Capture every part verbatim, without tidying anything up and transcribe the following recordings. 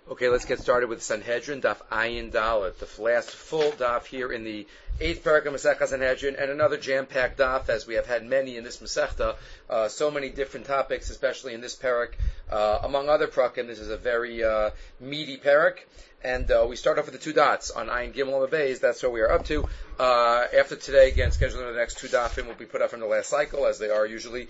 Okay, let's get started with Sanhedrin, Daf Ayin Dalet, the last full daf here in the eighth parak of Masechta Sanhedrin, and another jam-packed daf, as we have had many in this Masechta, uh, so many different topics, especially in this parak, uh, among other parakim. This is a very uh, meaty parak, and uh, we start off with the two dots on Ayin Gimel and Beis. That's where we are up to. Uh, after today, again, scheduling the next two dafim will be put up from the last cycle, as they are usually,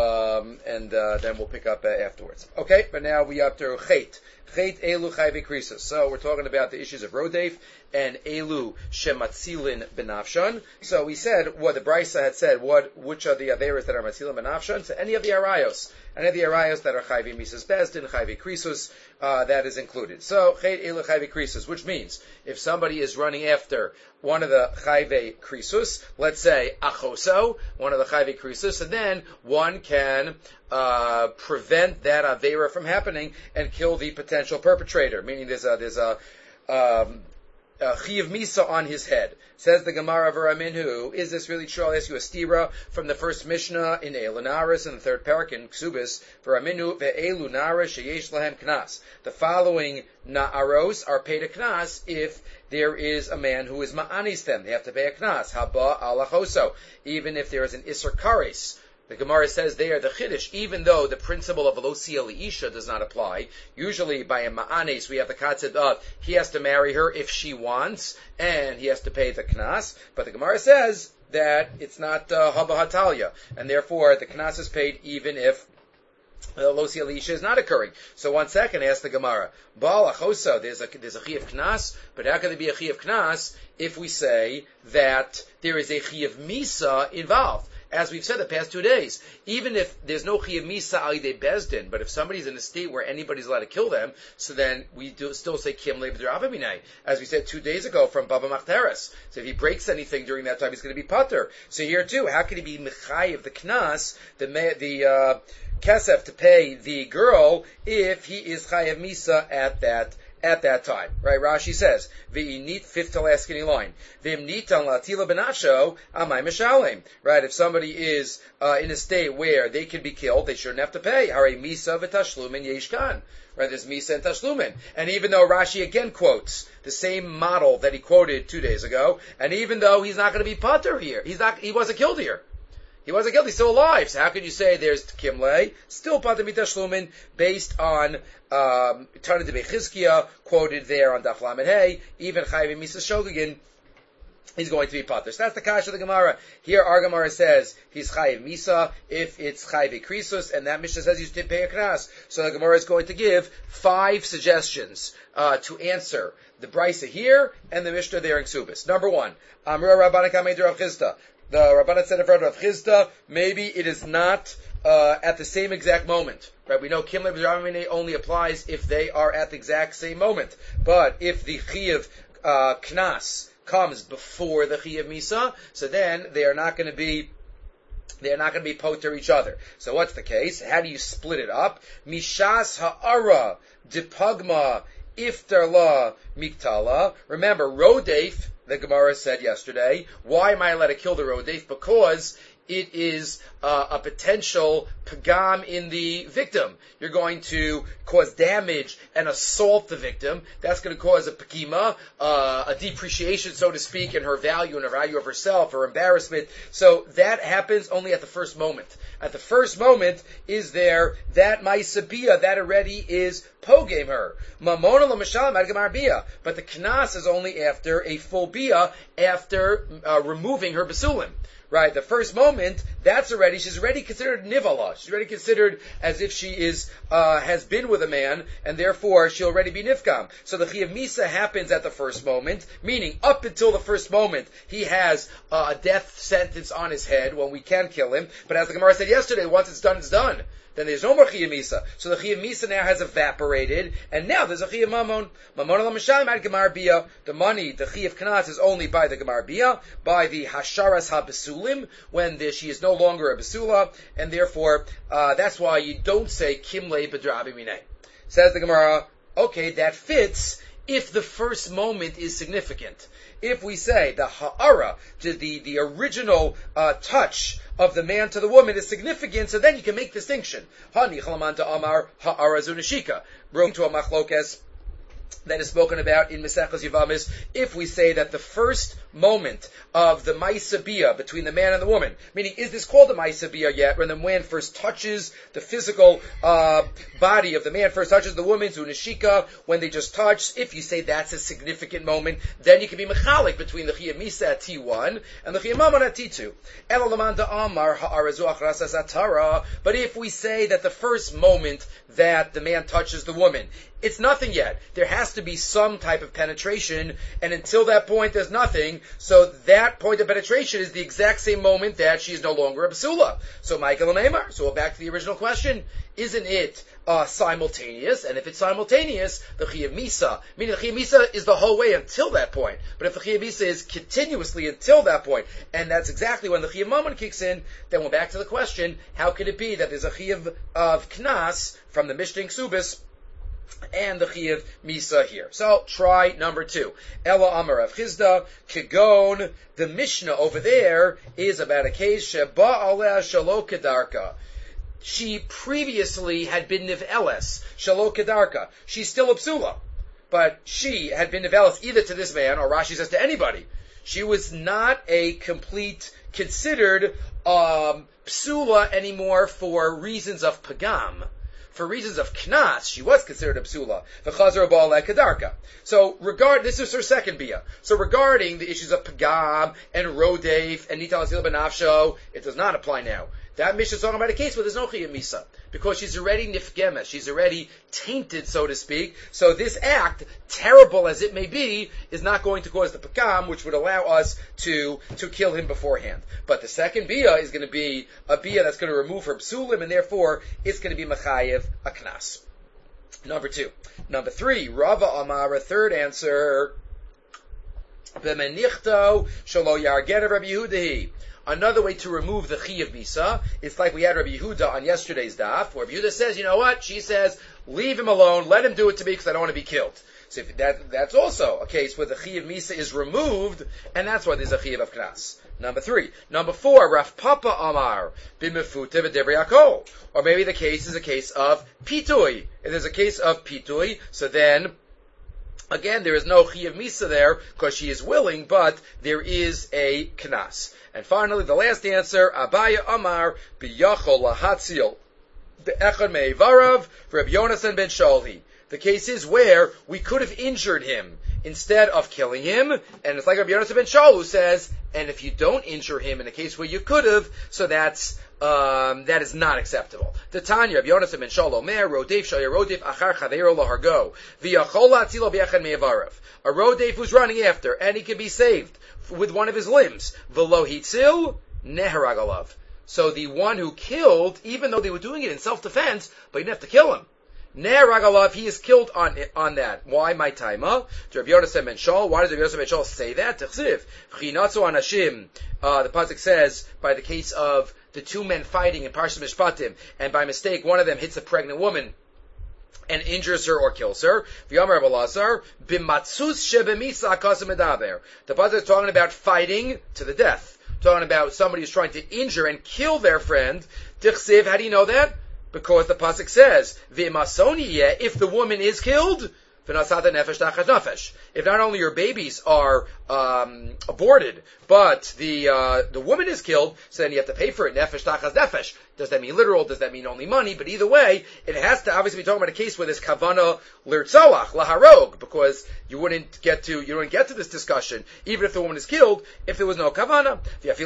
um, and uh, then we'll pick up uh, afterwards. Okay, but now we up to Chet. Chet Elu Chayve Krisus. So we're talking about the issues of Rodef and Elu Shematzilin Benafshan. So we said what the Brisa had said. What which are the averas that are Matzilin Benafshan? So any of the arayos, any of the arayos that are Chayve Misas Bezdin, Chayve Krisus, uh, that is included. So Chet Elu Chayve Krisus, which means if somebody is running after one of the Chayve Krisus, let's say Achoso, one of the Chayve Krisus, and then one can uh, prevent that avera from happening and kill the potential perpetrator. Meaning there's a there's a um, Uh, Chiyav Misa on his head. Says the Gemara V'Raminhu, is this really true? I'll ask you a stira from the first Mishnah in Eilanaris in the third parak in Ksubis. V'Raminhu ve'elu nara sheyesh lahem knas. The following na'aros are paid a knas if there is a man who is ma'anis them. They have to pay a knas. Haba alachoso. Even if there is an iser kares. The Gemara says there, the Chiddush, even though the principle of Velosia Liisha does not apply, usually by a Ma'anes we have the concept of he has to marry her if she wants, and he has to pay the Knas, but the Gemara says that it's not uh, Haba Hatalia, and therefore the Knas is paid even if Velosia Liisha is not occurring. So one second, ask the Gemara, Baal Achosa, there's a, there's a Chiyav Knas, but how can there be a Chiyav Knas if we say that there is a Chiyav Misa involved? As we've said the past two days, even if there's no Chiyav Misa al Yidei Bezdin, but if somebody's in a state where anybody's allowed to kill them, so then we do still say Kim Le B'der Avaminai, as we said two days ago from Baba Machteres. So if he breaks anything during that time, he's going to be Pater. So here too, how can he be Mechayiv the Knas, the the uh, Kesef to pay the girl if he is Chayav Misa at that at that time, right? Rashi says, "V'init," fifth to last skinny line, "V'imnitan latila benasho amay mishalim." Right? If somebody is uh, in a state where they can be killed, they shouldn't have to pay. Hare misa v'tashlumin yeshkan. Right? There's misa and tashlumin. And even though Rashi again quotes the same model that he quoted two days ago, and even though he's not going to be pater here, he's not, he wasn't killed here. He wasn't killed, he's still alive. So how can you say there's Kimle, still Pater Mitashlumin, based on um, Tana de Bechizkiah, quoted there on Daf Lamed Hey, even Chayv Misa Shogegin, he's going to be Pater. So that's the Kash of the Gemara. Here our Gemara says he's Chayiv Misa if it's Chayiv Krisus, and that Mishnah says you should pay a Knas. So the Gemara is going to give five suggestions uh, to answer the Brisa here and the Mishnah there in Ksubis. Number one, Amra Rabbanak Ameder Rav Chisda. The Rabbanat said in front of Chisda, maybe it is not uh, at the same exact moment. Right? We know Kim Le B'der Avaminai only applies if they are at the exact same moment. But if the Chiyav uh, Knas comes before the Chiyav Misa, so then they are not going to be They are not going to be poter each other. So what's the case? How do you split it up? Mishas ha'ara dipagma iftar la miktala. Remember, Rodef, the Gemara said yesterday, why am I allowed to kill the Rodef? Because it is uh, a potential pagam in the victim. You're going to cause damage and assault the victim. That's going to cause a pagima, uh, a depreciation, so to speak, in her value and her value of herself, her embarrassment. So that happens only at the first moment. At the first moment, is there that ma'isabiyah, that already is pogame her. Mamona l'mashalim ad gemar biyah. But the knas is only after a full biyah, after uh, removing her basulim. Right, the first moment, that's already, she's already considered nivala. She's already considered as if she is, uh, has been with a man, and therefore she'll already be nifkam. So the Chiyav Misa happens at the first moment, meaning up until the first moment, he has uh, a death sentence on his head when we can kill him. But as the Gemara said yesterday, once it's done, it's done. Then there's no more Chiyav Misa. So the Chiyav Misa now has evaporated, and now there's a Chiyav Mamon. Mamon al Mishalim ad Gemar Biyah. The money, the Chiyav Knas, is only by the Gemar Biyah, by the Hasharas HaBesulim, when the, she is no longer a Besula, and therefore, uh, that's why you don't say Kimle B'der Avaminai. Says the Gemara, okay, that fits if the first moment is significant. If we say the ha'ara, the, the original uh, touch of the man to the woman is significant, so then you can make distinction. Hani chalamanta amar ha'ara zunashika. Bring to a machlokes that is spoken about in Maseches Yevamos, if we say that the first moment of the Ma'aseh Bia between the man and the woman, meaning is this called a Ma'aseh Bia yet, when the man first touches the physical uh, body of the man, first touches the woman, Zunashika, when they just touch, if you say that's a significant moment, then you can be mechalik between the Chiyuv Misa at T one and the Chiyuv Mamon at T two. But if we say that the first moment that the man touches the woman, it's nothing yet. There has to be some type of penetration, and until that point, there's nothing. So that point of penetration is the exact same moment that she is no longer a psula. So Michael and Amar. So we're back to the original question: isn't it uh, simultaneous? And if it's simultaneous, the Chiyuv Misa, meaning the Chiyuv Misa is the whole way until that point. But if the Chiyuv Misa is continuously until that point, and that's exactly when the Chiyuv Mamon kicks in, then we're back to the question: how could it be that there's a Chiyuv of Knas from the Mishnah Ksubis and the Chiyuv Misa here? So try number two. Ela Amar Rav Chizda Kigon. The Mishnah over there is about a case Sheba Aleh Shalo Kedarka. She previously had been Niv'eles Shalo Kedarka. She's still a psula, but she had been Niv'eles either to this man, or Rashi says to anybody. She was not a complete, considered um, psula anymore for reasons of pagam. For reasons of knas, she was considered a psula. V'chazar ba'aleh kedarka. So, regard this is her second bia. So, regarding the issues of pagam and rodef and nital asil benafsho, it does not apply now. That Mishnah is talking about a case where there's no chiyuv misa, because she's already nifgemes, she's already tainted, so to speak. So this act, terrible as it may be, is not going to cause the pagam, which would allow us to to kill him beforehand. But the second bia is going to be a bia that's going to remove her psulim, and therefore it's going to be mechayev a knas. Number two. Number three, Rava Amar, a third answer. B'menichto shelo yargen Rabbi Yehuda. Another way to remove the Chiyuv Misa, it's like we had Rabbi Yehuda on yesterday's daf, where Rabbi Yehuda says, you know what? She says, leave him alone, let him do it to me because I don't want to be killed. So if that, that's also a case where the Chiyuv Misa is removed, and that's why there's a Chiyuv of Knas. Number three. Number four, Rav Papa Amar, B'mefuta v'devri Yaakov. Or maybe the case is a case of Pitui. If there's a case of Pitui, so then, again, there is no Chiyuv Misa there, because she is willing, but there is a Knas. And finally, the last answer, Abaya Amar, B'yachol lahatzil, Be'echad me'ivarav, Reb Yonasan ben Sholhi. The case is where we could have injured him instead of killing him, and it's like Reb Yonasan ben Sholhi who says, and if you don't injure him in a case where you could have, so that's Um, that is not acceptable. The Tanya of Yonasan ben Sholhi Omer, Rodef Shaya Rodef Achar Chaveiro Lahargo, V'yachol Atzilo B'yachad Me'avarav. A Rodef who's running after, and he can be saved with one of his limbs. V'lo hitzil Neharag alav. So the one who killed, even though they were doing it in self-defense, but you didn't have to kill him. Neharag alav, he is killed on on that. Why my taima? To Rav Yonasan ben Sholhi. Why does Rav Yonasan ben Sholhi say that? T'chsiv V'chinatzu Anashim. Uh, the pasuk says by the case of the two men fighting in Parshat Mishpatim, and by mistake one of them hits a pregnant woman and injures her or kills her. V'yamar Abelazar, b'matzus shebemisa akasim medaber. The pasuk is talking about fighting to the death, talking about somebody who's trying to injure and kill their friend. Tichsiv, how do you know that? Because the pasuk says, v'masoni, if the woman is killed, if not only your babies are um, aborted, but the uh, the woman is killed, so then you have to pay for it. Nefesh tachas nefesh. Does that mean literal? Does that mean only money? But either way, it has to obviously be talking about a case where there's kavana lirtzoach laharog, because you wouldn't get to you wouldn't get to this discussion even if the woman is killed if there was no kavana.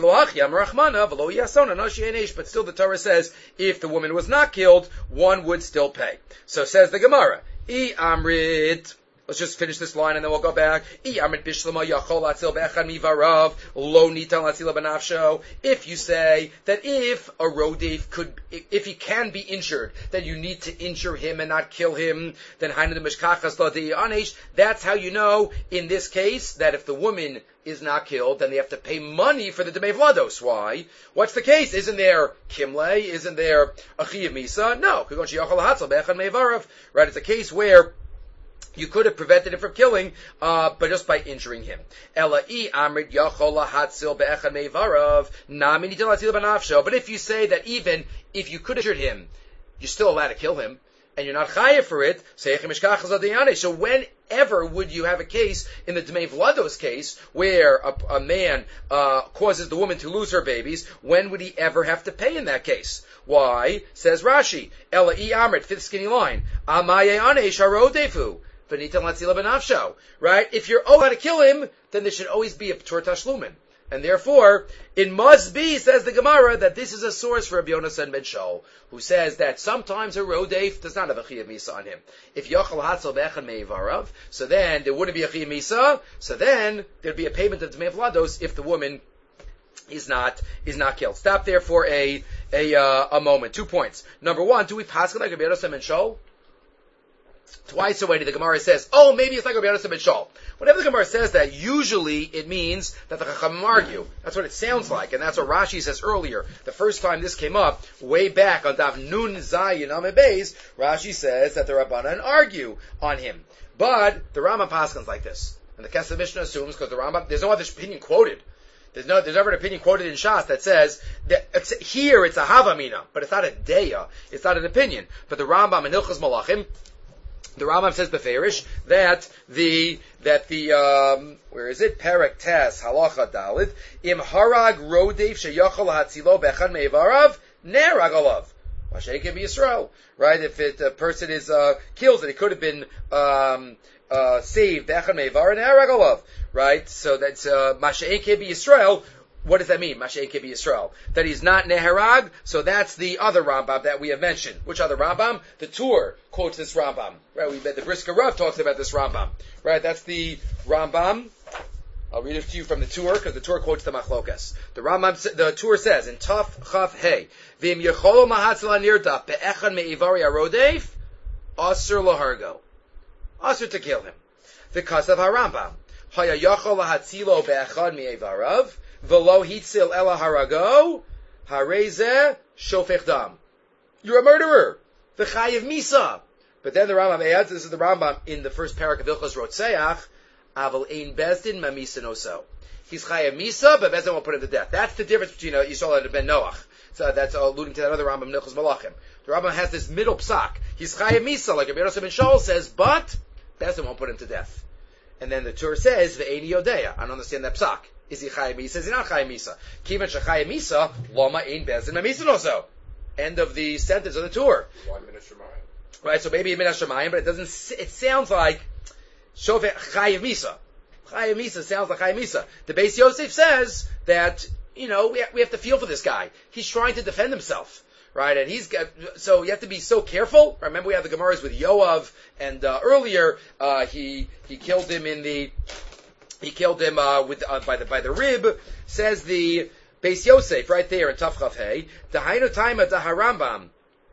But still, the Torah says if the woman was not killed, one would still pay. So says the Gemara. I amrit. Let's just finish this line and then we'll go back. I amrit bishlama yachol atzil be'echad mivarav lo nital atzila benafsho. If you say that if a rodef could, if he can be injured, then you need to injure him and not kill him, then hainu mishkachas lo de'anesh. That's how you know in this case that if the woman is not killed, then they have to pay money for the Demei Vlados. Why? What's the case? Isn't there Kimle? Isn't there a Chiyuv Misa? No. Right? It's a case where you could have prevented him from killing, uh, but just by injuring him. But if you say that even if you could have injured him, you're still allowed to kill him, and you're not chayav for it, so whenever would you have a case in the Dmei Vlados case where a, a man uh, causes the woman to lose her babies? When would he ever have to pay in that case? Why? Says Rashi, Ela I Amrit, fifth skinny line, Amaye Anesh Harodefu. Right? If you're allowed to kill him, then there should always be a P'tur Tashlumin. And therefore, it must be, says the Gemara, that this is a source for Rabbi Yonasan ben Shaul, who says that sometimes a Rodef does not have a Chiyuv Misa on him. If Yochel Hatzel Bechan Meivarav, so then there wouldn't be a Chiyuv Misa, so then there'd be a payment of Dmei Vlados if the woman is not is not killed. Stop there for a a uh, a moment. Two points. Number one, do we pass like Rabbi Yonasan ben Shaul? Twice already the Gemara says, oh, maybe it's like Rabbi Yonasan ben Shaul. Whenever the Gemara says that, usually it means that the Chachamim argue. That's what it sounds like, and that's what Rashi says earlier. The first time this came up, way back on Daf Nun Zayin Amud Beis, Rashi says that the Rabbanan argue on him. But the Rambam paskins like this. And the Kesef Mishnah assumes, because the Rambam, there's no other opinion quoted. There's no, there's never an opinion quoted in Shas that says that it's, here it's a Havamina, but it's not a Deya. It's not an opinion. But the Rambam in Hilchos Malachim, the Rambam says beferish that the that the um, where is it? Perek Tes Halacha Dalid Im Harag Rodef Sheyachol Hatzilo Bechan Meivarav Nerag Alav. Mashay can be Yisrael, right? If it, a person is uh, killed and it could have been um, uh, saved Bechan Meivar Nerag Alav, right? So that's uh, Mashay can be Yisrael. What does that mean? Mashay Kebi Yisrael. That he's not Neharag, so that's the other Rambam that we have mentioned. Which other Rambam? The Tur quotes this Rambam. Right, we the Brisker Rav talks about this Rambam. Right, that's the Rambam. I'll read it to you from the Tur, because the Tur quotes the Machlokas. The Rambam, the Tur says, in Taf Chaf Hey, V'im Yecholo Mahatzla Nirdaf Be'echan Me'ivari Arodef, Asur Lahargo. Asur to kill him. The Kasav HaRambam, Haya Yachol Hatzilo Be'echan Me'ivarav, V'lo hitzil ela harago, hareze shofech dam. You're a murderer. V'chayev misa. But then the Rambam adds, this is the Rambam in the first parak of Hilchos Rotzeach, aval ein bezdin mamisa noso. He's chayev misa, but bezdin won't put him to death. That's the difference between uh, Yisrael and Ben Noach. So that's alluding to that other Rambam, Hilchos Malachim. The Rambam has this middle psak. He's chayev misa, like Rabbi Yonasan ben Shaul says, but bezdin won't put him to death. And then the Tur says, ve'eni yodeya. I don't understand that psak. Is he Chayim Misa? Is he not Chayim Misa? Kivan Shachayim Misa, Loma Ein Bezin Mamisa also. End of the sentence of the Tur. Why Minas Shemayim? Right, so maybe Minas Shemayim, but it doesn't, it sounds like Shofet Chayim Misa. Chayim Misa sounds like Chayim Misa. The Beis Yosef says that, you know, we have, we have to feel for this guy. He's trying to defend himself. Right, and he's got, so you have to be so careful. Remember we have the Gemaras with Yoav, and uh, earlier, uh, he, he killed him in the, He killed him uh, with uh, by the by the rib. Says the Beis Yosef right there in Tav Chaf Hey. Dahainu taima daharambam.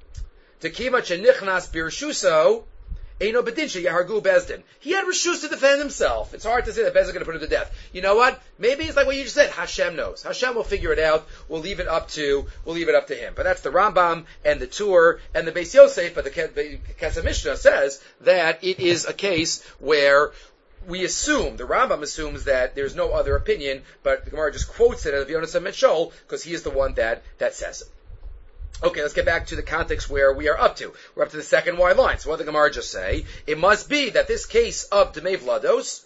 Tekima shenichnas birshuso. Eino bedin sheyahargu bezdin. He had reshus to defend himself. It's hard to say that Bezdin is going to put him to death. You know what? Maybe it's like what you just said. Hashem knows. Hashem will figure it out. We'll leave it up to we'll leave it up to him. But that's the Rambam and the Tur and the Beis Yosef. But the Kesef Mishnah says that it is a case where we assume, the Rambam assumes that there's no other opinion, but the Gemara just quotes it as Yonasan ben Shaul, because he is the one that, that says it. Okay, let's get back to the context where we are up to. We're up to the second wide line. So what did the Gemara just say? It must be that this case of Dmei Vlados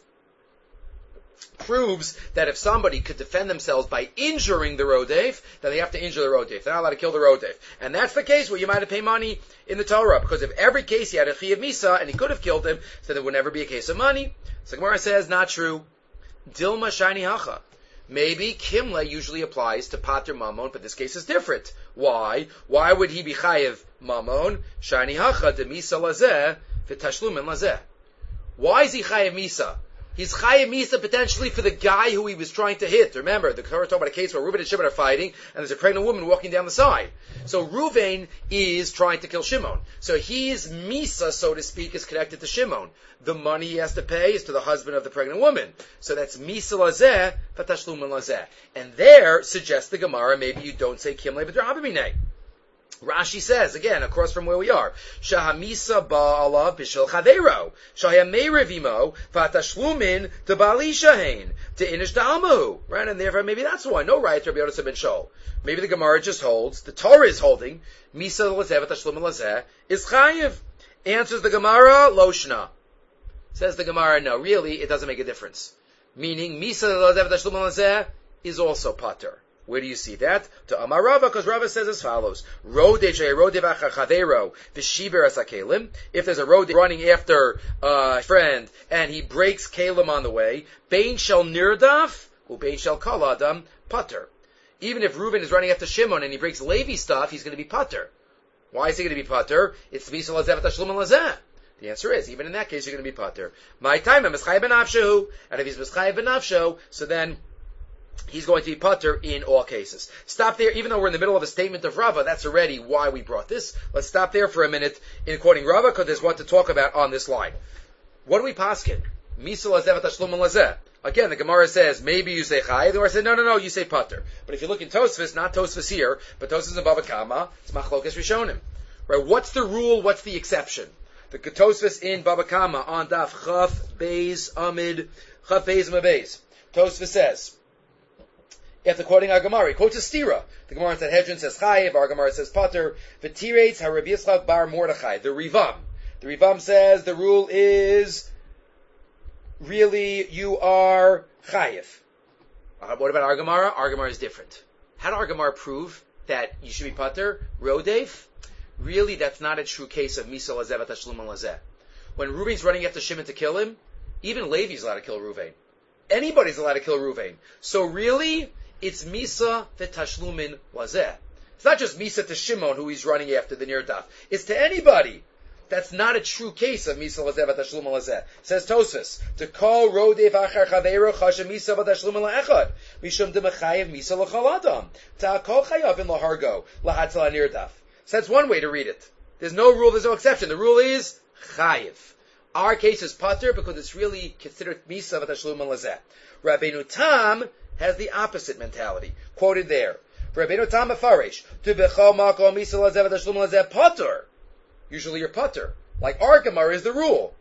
proves that if somebody could defend themselves by injuring the Rodef, then they have to injure the Rodef. They're not allowed to kill the Rodef. And that's the case where you might have paid money in the Torah, because if every case he had a Chiyuv Misa and he could have killed him, so there would never be a case of money. So Gemara says, not true. Dilma shiny hacha. Maybe Kimla usually applies to Pater Mamon, but this case is different. Why? Why would he be Chayev Mamon? Shiny hacha de Misa lazeh v'tashlumin lazeh. Why is he Chayev Misa? He's Chayev Misa potentially for the guy who he was trying to hit. Remember, the Torah talking about a case where Reuven and Shimon are fighting, and there's a pregnant woman walking down the side. So Reuven is trying to kill Shimon. So his Misa, so to speak, is connected to Shimon. The money he has to pay is to the husband of the pregnant woman. So that's Misa lazeh, Fatashlumin lazeh. And there, suggests the Gemara, maybe you don't say Kimle b'drabimine. Rashi says, again, across from where we are, Shahamisa ba'alav b'shel chaveiro, Shahamerevimo, Fatashlumin to Bali Shahain, to Inish Da'almahu. Right? And therefore, maybe that's why. No right to Rabbi Yonasan ben Shaul. Maybe the Gemara just holds, the Torah is holding, Misa lazeh, Fatashlumin lazeh, is chayiv. Answers the Gemara, Loshna. Says the Gemara, no, really, it doesn't make a difference. Meaning, Misa Lazev Tashlum Lazeh is also pater. Where do you see that? To Amar Rava, because Rava says as follows: Rodeh she'rodeh v'achachavero v'shiber asakelim. If there's a rodeh running after a friend and he breaks kelim on the way, bein shel nirdaf ubein shel kol adam pater. Even if Reuben is running after Shimon and he breaks Levi stuff, he's going to be pater. Why is he going to be pater? It's Misa Lazev Tashlum Lazeh. The answer is, even in that case, you're going to be pater. My time, Mischai benafshehu, and if he's Mischai benafshehu, so then he's going to be pater in all cases. Stop there, even though we're in the middle of a statement of Rava, that's already why we brought this. Let's stop there for a minute in quoting Rava, because there's what to talk about on this line. What do we paskin? Misa Lazev Tashlum Lazeh. Again, the Gemara says, maybe you say Chayiv. The Gemara says, no, no, no, you say pater. But if you look in Tosfos, not Tosfos here, but Tosfos in Bava Kama, it's Machlokas Rishonim. Right? What's the rule? What's the exception? The Tosfos in Bava Kama on Daf Chaf Beis Amid Chaf Beis Mabeis. Tosfos says, after quoting our Gemara, he quotes a stira. The Gemara in Sanhedrin says Chayiv, our Gemara says pater. V'tireitz HaRav Yitzchak Bar Mordechai. The Rivam. The Rivam says the rule is really you are Chayiv. Uh, what about our Gemara? Our Gemara is different. How did our Gemara prove that you should be pater? Rodev? Really, that's not a true case of Misa Lazev Tashlum Lazeh. When Reuven's running after Shimon to kill him, even Levi's allowed to kill Reuven. Anybody's allowed to kill Reuven. So really, it's Misa Tashlumin Lazeh. It's not just Misa to Shimon who he's running after the Nirdaf. It's to anybody. That's not a true case of Misa Lazev Tashlum Lazeh. Says Tosfos, to call Rodev Achar Chaveiro Chashem Misa Tashlum La'echad Mishum Demechayev Misa L'chal Adam Ta'akol Chayav in Lahargo Lahatzal Nirdaf. So that's one way to read it. There's no rule, there's no exception. The rule is chayiv. Our case is pater because it's really considered misa v'tashlum lazeh. Rabbeinu Tam has the opposite mentality. Quoted there. Rabbeinu Tam mefarish to bechol makom misa lazeh v'tashlum lazeh pater. Usually you're pater. Like our Gemara is the rule.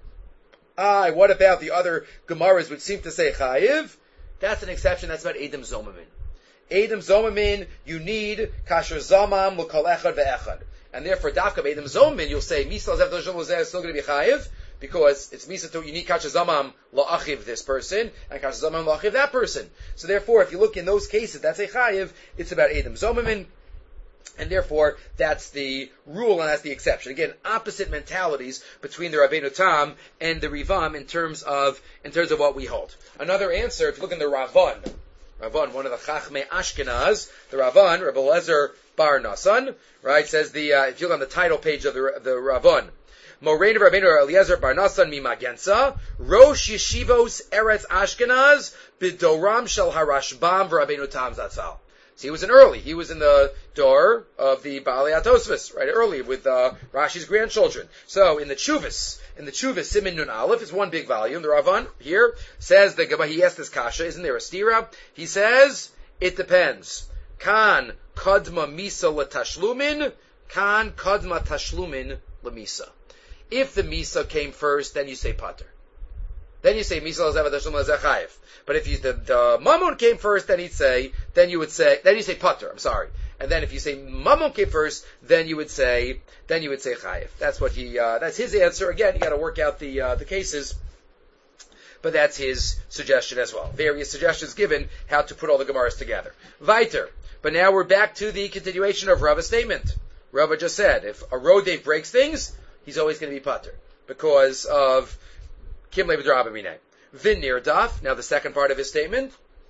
Ah, what about the other Gemaras which seem to say chayiv? That's an exception. That's about Edom Zomamin. Edom Zomamin, you need kasher zamam l'kol echad ve'echad. And therefore, dafka Edom Zomamin, you'll say, Misa Lazev Tashlum Lazeh is still going to be chayiv, because it's Misa to, you need kasher zamam la'achiv this person, and kasher zamam la'achiv that person. So therefore, if you look in those cases, that's a chayiv, it's about Edom Zomamin, and therefore, that's the rule and that's the exception. Again, opposite mentalities between the Rabbeinu Tam and the Rivam in terms of, in terms of what we hold. Another answer, if you look in the Ravan, Ravan, one of the Chachmei Ashkenaz, the Ravan, Rabbi Eliezer Bar Nasan, right, says the, uh, if you look on the title page of the, the Ravan, Morein of Rabbeinu Eliezer Bar Nasan Mimagensa, Rosh Yeshivos Eretz Ashkenaz, Bidoram Shel Harashbam Rabbeinu Tam Zatzal. So he was in early, he was in the door of the Baalei HaTosfos, right, early with uh, Rashi's grandchildren. So in the Chuvas, in the Chuvas, Simin Nun Aleph, is one big volume. The Ravan here says, the Gemara, he asked this kasha, isn't there a stira? He says, it depends. Kan kadma misa latashlumin, kan kadma tashlumin lamisa. If the misa came first, then you say pater. Then you say misa lazev tashlumin lazechayev. But if you, the, the mamun came first, then he'd say, then you would say, then you say pater, I'm sorry. And then if you say mamun came first, then you would say, then you would say chayev. That's what he, uh, that's his answer. Again, you gotta work out the, uh, the cases. But that's his suggestion as well. Various suggestions given how to put all the Gemaras together. Weiter. But now we're back to the continuation of Rava's statement. Rava just said, if a Rodev breaks things, he's always going to be pater. Because of Kim Levidrabamine. V'nirdaf, now the second part of his statement.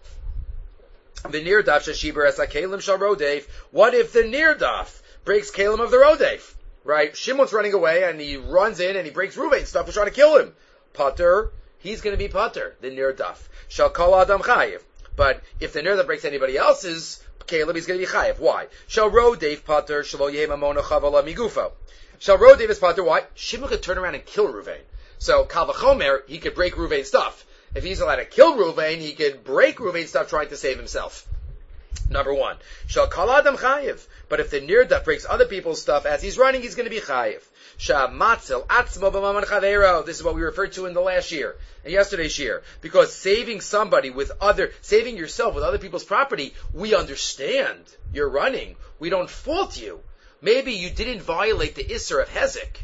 V'nirdaf shashiber es ha-kelim shal Rodev. What if the nirdaf breaks kelim of the Rodev? Right? Shimon's running away and he runs in and he breaks Reuven's stuff and trying to kill him. Pater, he's going to be pater, the nirdaf. Shal kol adam chayiv. But if the nirdaf breaks anybody else's kelim, he's going to be chayiv. Why? Shal Rodev pater shelo yehem amona chavala migufo. Shal Rodev is pater. Why? Shimon could turn around and kill Reuven. So, Kal V'chomer, he could break Reuven's stuff. If he's allowed to kill Reuven, he could break Reuven's stuff trying to save himself. Number one. Shal Kal Adam Chayiv. But if the nirdaf breaks other people's stuff as he's running, he's going to be Chayiv. Sha'matzel atzmo b'maman chaveiro. This is what we referred to in the last year, in yesterday's year. Because saving somebody with other, saving yourself with other people's property, we understand. You're running. We don't fault you. Maybe you didn't violate the Isser of Hezek.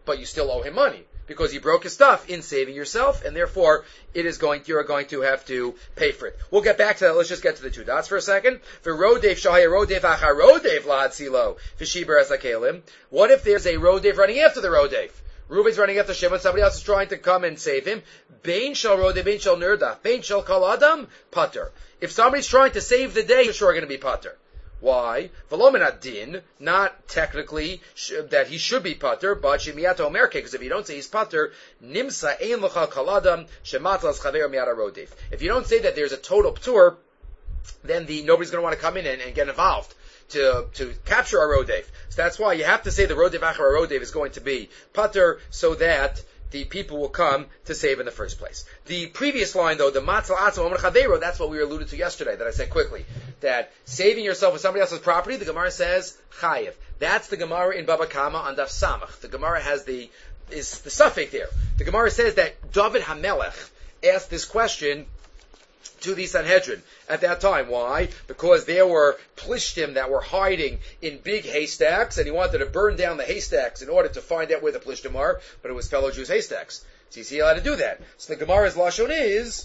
but you still owe him money because you broke his stuff in saving yourself, and therefore it is going. You're going to have to pay for it. We'll get back to that. Let's just get to the two dots for a second. V'rodev shahaya rodev acharodev lahatzilo v'shiber esakelim. What if there's a rodev running after the rodev? Reuben's running after Shimon. Somebody else is trying to come and save him. Bein shel rodev, bein shel nerdach, bein shel kol adam pater. If somebody's trying to save the day, you're sure going to be pater. Why? V'lo din, not technically sh- that he should be pater, but shemiyato omerke, because if you don't say he's pater, nimsa ein l'cha kaladam shematlas chaver miyata rodev. If you don't say that there's a total ptur, then the nobody's going to want to come in and, and get involved to to capture a rodev. So that's why you have to say the rodev achar rodev is going to be pater, so that the people will come to save in the first place. The previous line, though, the matzal atzma omer chaveiro, that's what we alluded to yesterday, that I said quickly. That saving yourself with somebody else's property, the Gemara says chayev. That's the Gemara in Baba Kama on Daf Samach. The Gemara has the is the suffix there. The Gemara says that David HaMelech asked this question to the Sanhedrin at that time. Why? Because there were plishtim that were hiding in big haystacks, and he wanted to burn down the haystacks in order to find out where the plishtim are, but it was fellow Jews' haystacks. So you see how to do that. So the Gemara's lashon is,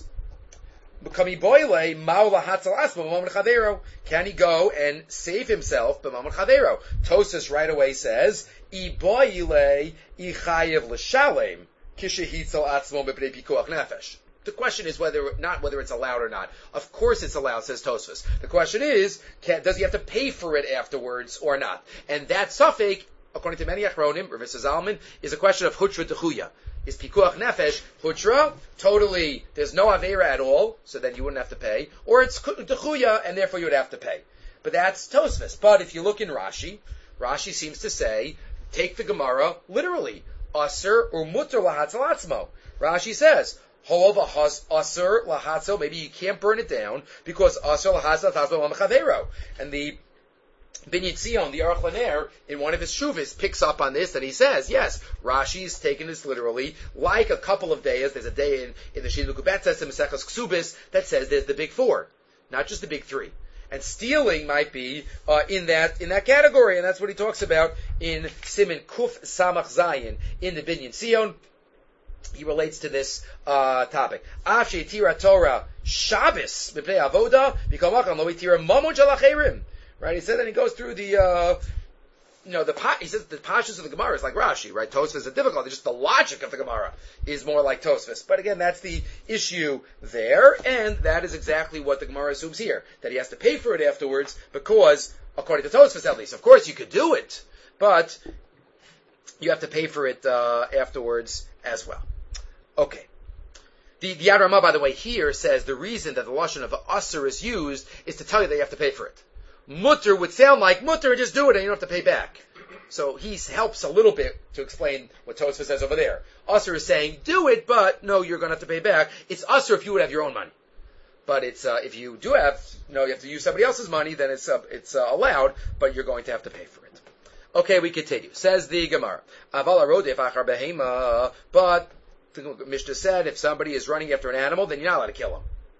can he go and save himself? Tosas right away says, the question is whether not whether it's allowed or not. Of course it's allowed, says Tosfos. The question is, can, does he have to pay for it afterwards or not? And that suffix, according to many Achronim, Rav Zalman, is a question of hutra dechuya. Is pikuach nefesh hutra, totally, there's no avera at all, so then you wouldn't have to pay, or it's dechuya, and therefore you would have to pay. But that's Tosfos. But if you look in Rashi, Rashi seems to say, take the Gemara literally. Aser or mutter lahatzalatzmo. Rashi says, However, aser lahatzo, maybe you can't burn it down because aser lahatzo tazlo mamachavero. And the Binyan Tzion, the Aruch LaNer, in one of his shuvas, picks up on this, and he says, yes, Rashi's taken this literally, like a couple of days. There's a day in, in the Shidduch Betzes and Maseches Ksubis that says there's the big four, not just the big three. And stealing might be uh, in that in that category, and that's what he talks about in Siman Kuf Samach Zayin in the Binyan Tzion. He relates to this uh, topic. Af she'itira Torah Shabbos b'pnei avoda b'kol lo itira mamon shel acherim. Right? He said, and he goes through the, uh, you know, the he says the pashas of the Gemara is like Rashi, right? Tosfos is difficult. Just the logic of the Gemara is more like Tosfos. But again, that's the issue there, and that is exactly what the Gemara assumes here, that he has to pay for it afterwards, because according to Tosfos at least, of course you could do it, but you have to pay for it uh, afterwards as well. Okay. The, the Yad Ramah, by the way, here says the reason that the lashon of aser is used is to tell you that you have to pay for it. Mutter would sound like mutter, just do it and you don't have to pay back. So he helps a little bit to explain what Tosfos says over there. Aser is saying, do it, but no, you're going to have to pay back. It's aser if you would have your own money. But it's uh, if you do have, you know, you have to use somebody else's money, then it's uh, it's uh, allowed, but you're going to have to pay for it. Okay, we continue. Says the Gemara. Aval arodef achar behema, but the Mishnah said if somebody is running after an animal, then you're not allowed to kill him.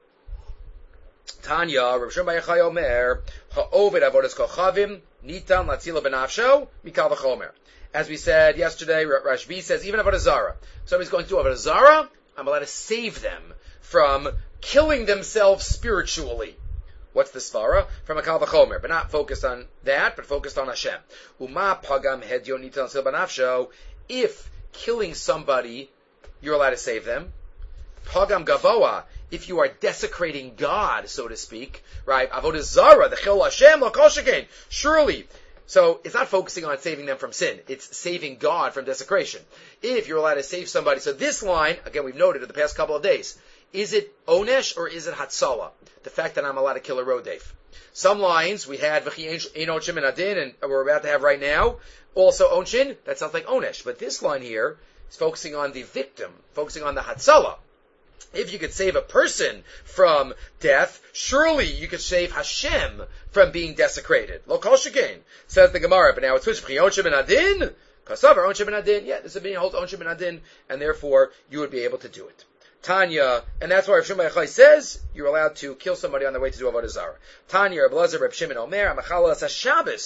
Tanya, Rav Shimon bar Yochai Omer, ha'oved avodas kochavim, nitan latzila benafsho, mikal v'chomer. As we said yesterday, Rashbi says, even avodah zara. Somebody's going to do avodah zara, I'm allowed to save them from killing themselves spiritually. What's the svara? From a kal v'chomer, but not focused on that, but focused on Hashem. Uma pagam hedyon nitan latzila benafsho. If killing somebody, you're allowed to save them. Pagam gavoa, if you are desecrating God, so to speak, right? Avodah zara, the chil Hashem, la kol shekain. Surely. So it's not focusing on saving them from sin. It's saving God from desecration. If you're allowed to save somebody. So this line, again, we've noted in the past couple of days, is it onesh or is it hatzala? The fact that I'm allowed to kill a rodef. Some lines, we had v'chi ein onshin min adin, and we're about to have right now, also onshin, that sounds like onesh. But this line here is focusing on the victim, focusing on the hatzala. If you could save a person from death, surely you could save Hashem from being desecrated. Lo kol shekain, says the Gemara. But now it's switched. Onshin ben adin, kasavar onshin ben adin. Yeah, this is being holds onshin ben adin, and therefore you would be able to do it. Tanya, and that's why Rav Shimon bar Yochai says you're allowed to kill somebody on the way to do avodah zara. Tanya, Reb Elazar, Reb Shimon Omer, Amachal as Shabbos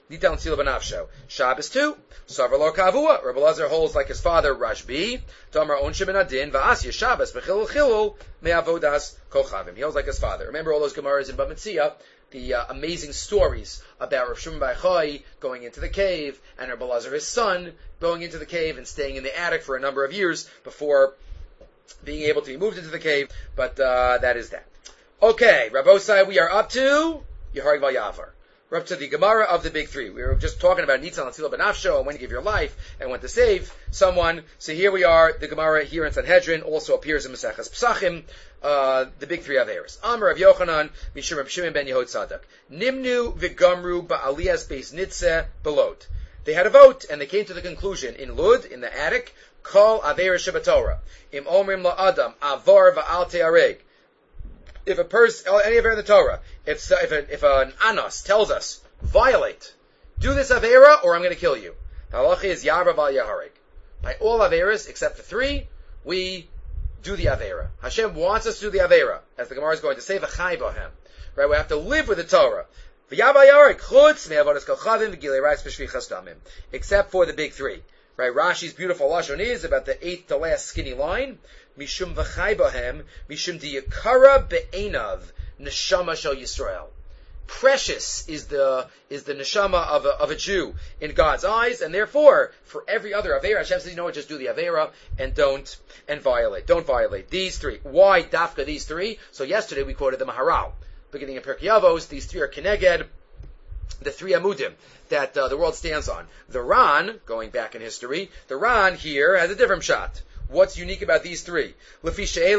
Nital Tzila B'Nafsho. Shabbos two. Savar Lo Kavua. Rabbi Elazar holds like his father Rashbi. Tamar Onshim Ben Adin Va'asya Shabbos B'Chilul Chilul Me'avodas Kochavim. He holds like his father. Remember all those Gemaras in Bava Metzia, the uh, amazing stories about Rav Shimon Bar Yochai going into the cave and Rabbi Elazar, his son, going into the cave and staying in the attic for a number of years before being able to be moved into the cave. But uh, that is that. Okay, Rabbosai, we are up to Yehareg Vayavar. We're up to the Gemara of the big three. We were just talking about Nitzal and Tzila B'Nafsho and when to give your life and when to save someone. So here we are. The Gemara here in Sanhedrin also appears in Maseches Pesachim. Uh, the big three Averos. Amar of Yochanan, Mishum Reb Shimon ben Yehud Tzadok. Nimnu v'gamru ba'aliyas beis nitzeh belot. They had a vote and they came to the conclusion in Lud, in the attic, Kol Averos Shebatorah. Im omrim la'adam avar va'al te'areg. If a person, any Avera in the Torah, if if, a, if an Anos tells us, violate, do this Avera or I'm going to kill you. The halacha is Yarav al Yahareg. By all Averas, except for three, we do the Avera. Hashem wants us to do the Avera, as the Gemara is going to say, V'chai bohem. Right, we have to live with the Torah. V'yav al Yahareg, chutz me'avodas kolchavim v'gilei rais b'shvichas damim. Except for the big three. Right, Rashi's beautiful lashon is about the eighth to last skinny line. Mishum v'chai bohem, mishum diyakara be'enav, neshama shel Yisrael. Precious is the is the neshama of a, of a Jew in God's eyes, and therefore, for every other Avera, Hashem says, you know what, just do the Avera and don't and violate. Don't violate. These three. Why dafka these three? So yesterday we quoted the Maharal, beginning in Pirkei Avos. These three are Keneged, the three Amudim that uh, the world stands on. The Ran, going back in history, the Ran here has a different shot. What's unique about these three? These three are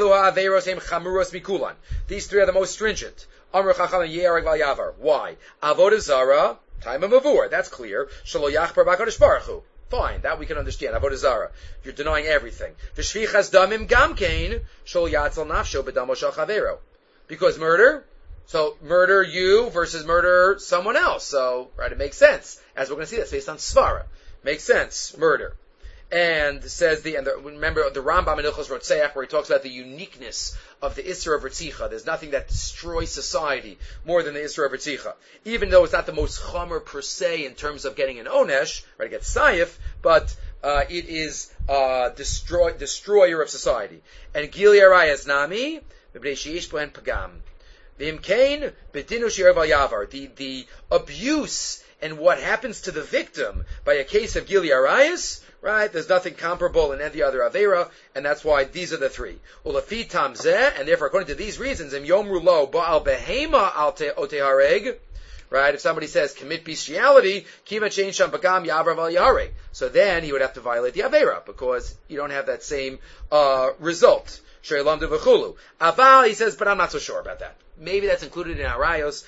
the most stringent. Why? Avodah Zara, time of Mavur, that's clear. Fine, that we can understand. Avodah Zara, you're denying everything. Because murder, so murder you versus murder someone else. So, right, it makes sense. As we're going to see, that's based on Svara. Makes sense, murder. And says the, and the, remember the Rambam in Ilchos Rotzeach, where he talks about the uniqueness of the Isra of Ritzicha. There's nothing that destroys society more than the Isra of Ritzicha. Even though it's not the most chomer per se in terms of getting an onesh, right, it gets sayif, but uh, it is uh, destroy, destroyer of society. And Gili Arayas Nami, B'bnei Sheish Bohen Pagam. V'imkein, B'dinu Shir Val Yavar. The, the abuse and what happens to the victim by a case of Gili Arayas, right? There's nothing comparable in any other Avera, and that's why these are the three. Ulafi tamzeh, and therefore, according to these reasons, im yomru lo ba'al behema al otehareg, right? If somebody says commit bestiality, kiva chein sham bagam yavar val yahareg, so then he would have to violate the Avera because you don't have that same uh, result. Sheilam de v'chulu. Aval, he says, but I'm not so sure about that. Maybe that's included in Arayos.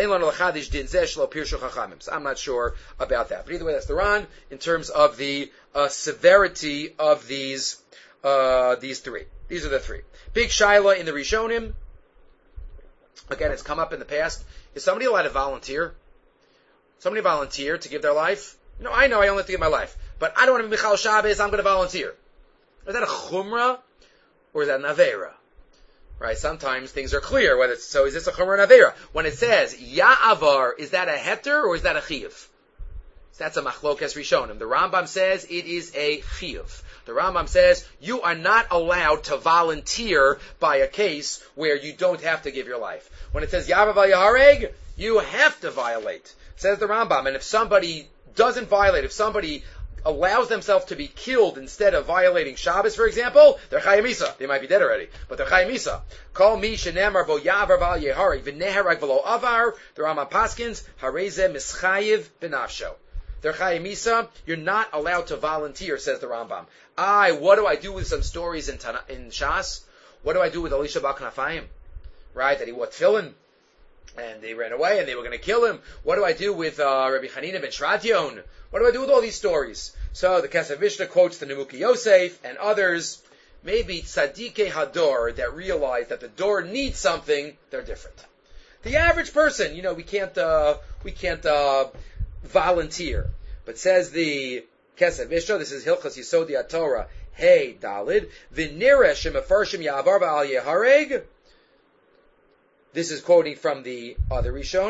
So I'm not sure about that. But either way, that's the Ran in terms of the uh, severity of these uh, these three. These are the three. Big Shaila in the Rishonim. Again, it's come up in the past. Is somebody allowed to volunteer? Somebody volunteer to give their life? You know, I know I only have to give my life, but I don't want to be Michal Shabbos. I'm going to volunteer. Is that a chumrah or is that an avera? Right, sometimes things are clear whether it's, so is this a chumrah or an avera? When it says ya'avar, is that a heter or is that a chiyuv? So that's a machlokes rishonim. The Rambam says it is a chiyuv. The Rambam says you are not allowed to volunteer by a case where you don't have to give your life. When it says ya'avar val yahareg, you have to violate. Says the Rambam, and if somebody doesn't violate, if somebody allows themselves to be killed instead of violating Shabbos, for example, they're Chayim Misa. They might be dead already, but they're Chayim Misa. Call me shenemar bo yavar val yehari v'neharag v'lo avar. The Rambam Paskins hareze mischayiv b'nafsho. They're Chayim Misa. You're not allowed to volunteer, says the Rambam. I, what do I do with some stories in Tana, in Shas? What do I do with Elisha Bal Knafayim? Right, that he wore tefillin and they ran away and they were going to kill him. What do I do with uh, Rabbi Hanina ben Shradyon? What do I do with all these stories? So the Kesef Mishnah quotes the Nemuki Yosef and others, maybe Tzadikei Hador, that realize that the door needs something, they're different. The average person, you know, we can't, uh, we can't, uh, volunteer. But says the Kesef Mishnah, this is Hilchas Yisodi HaTorah, Hey Dalid, V'nireh shemefarshim ya'avar ba'al yehareg. This is quoting from the other Rishonim.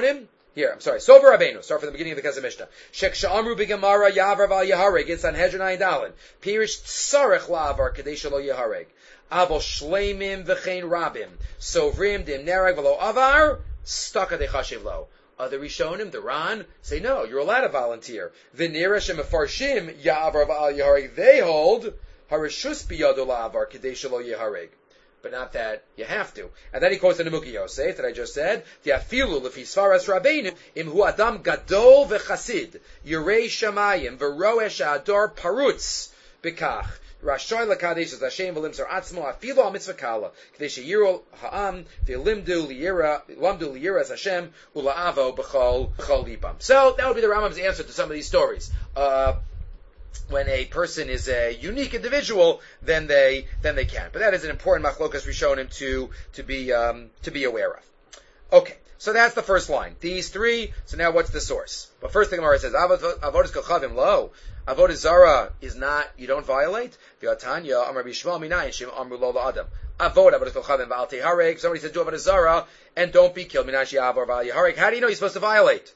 Here, I'm sorry. Sober Rabbeinu. Start from the beginning of the Kesef Mishnah. Shek sha'amru b'gemara yavar val yahareg. It's Sanhedrin Ayin Daled. Pirish tzarech la'avar kadei shelo yahareg. Avol shleimim v'chein rabim. Sovrim dim nereg v'lo avar. Stuck at chashiv lo. Other Rishonim, the Ran, say no, you're allowed to volunteer. V'nira shemefarshim yavar val yahareg. They hold harishus biyado la'avar kadei shelo yahareg. But not that you have to. And then he quotes the Nemuki Yosef that I just said. T'afilu lefi svaras Rabbeinu im hu adam gadol v'chasid yirei shamayim v'roesh ador parutz b'kach rashoy l'kadesh as Hashem v'limsar atzmo afilu al mitzvah kala k'dei sheyiru ha'am v'limdu liyira lamdu liyira as Hashem ula'avo b'chol b'chol libam. So that would be the Rambam's answer to some of these stories. Uh, When a person is a unique individual, then they then they can. But that is an important machlokas rishonim to to be um, to be aware of. Okay, so that's the first line. These three. So now, what's the source? Well, first thing Gemara says, avodas kochavim lo. Avodah zara is not, you don't violate. V'atanya amar bishma minayin shem amru lo la'adam. Avodah avodas kochavim v'al tehareg. Somebody said do avodah zara and don't be killed. Minayin she'avor v'al yahareg. How do you know you're supposed to violate?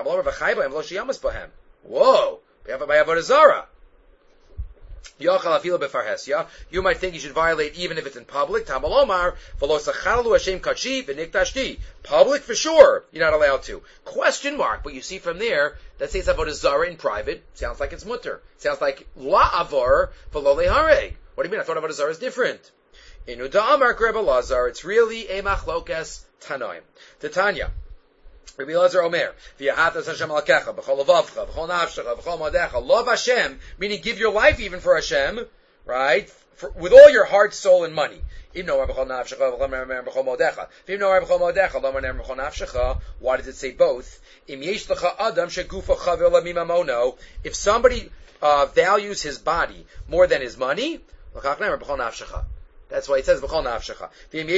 Whoa. By avodah zara. You might think you should violate even if it's in public. Public for sure, you're not allowed to. Question mark, but you see from there, that says avodah zara in private, sounds like it's mutter. Sounds like la avor v'lo lehareg. What do you mean? I thought avodah zara is different. Inu da'amar Rebbe Lazar, it's really a machlokas tanoim. Titania. Rabbi Elazar Omer, v'yahatas Hashem alakecha, b'chol levavcha, b'chol nafshecha, b'chol modecha, love Hashem, meaning give your life even for Hashem, right? For, with all your heart, soul, and money. Why does it say both? If somebody uh, values his body more than his money, that's why it says b'chol nafshecha.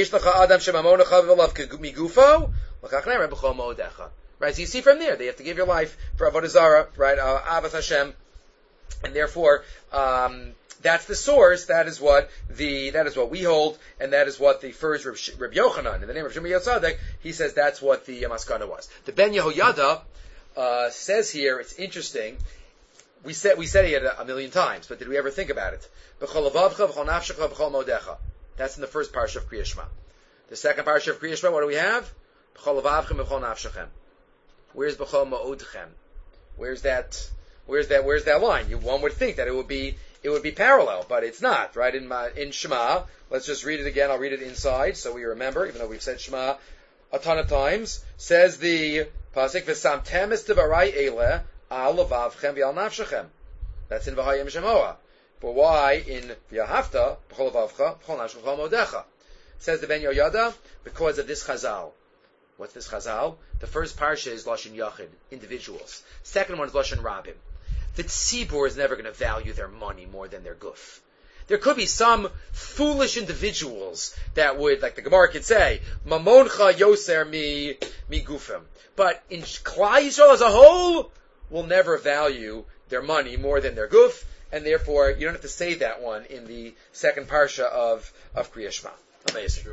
Right, so you see from there, they have to give your life for avodah zara, right, uh, avas Hashem, and therefore, um, that's the source. That is what the that is what we hold, and that is what the first Reb Yochanan, in the name of Shimon Yotzadek, he says that's what the uh, maskana was. The Ben Yehoyada uh, says here, it's interesting. We said we said it a, a million times, but did we ever think about it? B'chol levavcha, b'chol nafshecha, b'chol modecha. That's in the first parsha of Kriya Shema. The second parsha of Kriya Shema, what do we have? B'chol levavchem, b'chol nafshechem. Where's b'chol ma'udchem? Where's that? Where's that? Where's that line? You, one would think that it would be it would be parallel, but it's not. Right in my, in Shema, let's just read it again. I'll read it inside so we remember, even though we've said Shema a ton of times. Says the pasuk v'samtem es devarai ele al levavchem v'al nafshechem. That's in V'hayim Shemoah. But why in V'yahavta b'chol levavcha b'chol nafshecha b'chol modecha? Says the Ben Yoyada, because of this chazal. What's this chazal? The first parsha is Lashon Yachid, individuals. Second one is Lashon Rabim. The tzibur is never going to value their money more than their guf. There could be some foolish individuals that would, like the Gemara could say, Mamoncha yoser mi, mi gufim. But in Klal Yisrael as a whole, will never value their money more than their guf, and therefore you don't have to say that one in the second parsha of, of Kriya Shema. Amazing.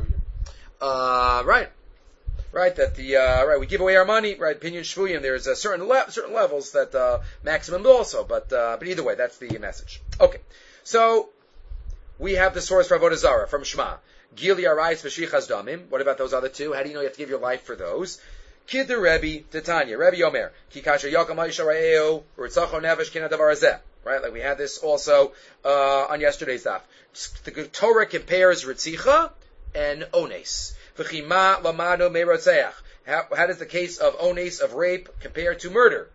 Uh, right. Right, that the, uh, right, we give away our money, right, Pinyon Shvuyim, there's a certain le- certain levels that, uh, maximum also, but, uh, but either way, that's the message. Okay. So, we have the source for Avodah Zarah from Shema. Gili Arayis V'Shichas Damim. What about those other two? How do you know you have to give your life for those? Kid the Rebbe, Titania, Rebbe Yomer, Ki Kasher Yakam Aisha Ra'eo, Urtzacho Nevesh Kina Davar Hazeh. Right, like we had this also, uh, on yesterday's daf. The Torah compares Ritzicha and Ones. How, how does the case of ones, of rape, compare to murder?